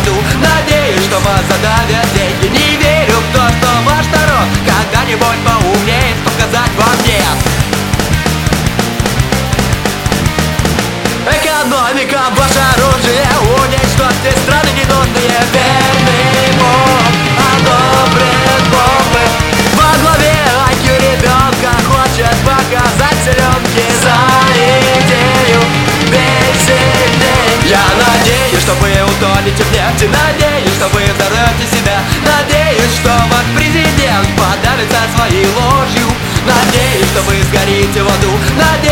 аду. Надеюсь, что вас задавят деньги. Не верю в то, что ваш народ когда-нибудь поумнеет, показать вам нет. Экономика, ваше оружие, уничтожьте страны ненужные. Верный муж одобрит бомбы. Во главе IQ ребенка хочет показать селенки. За идею бей сильней. Я надеюсь, что вы утонете в нефти. Надеюсь, что вы взорвете себя. Надеюсь, что ваш президент подавится своей ложью. Надеюсь, что вы сгорите в аду. Надеюсь,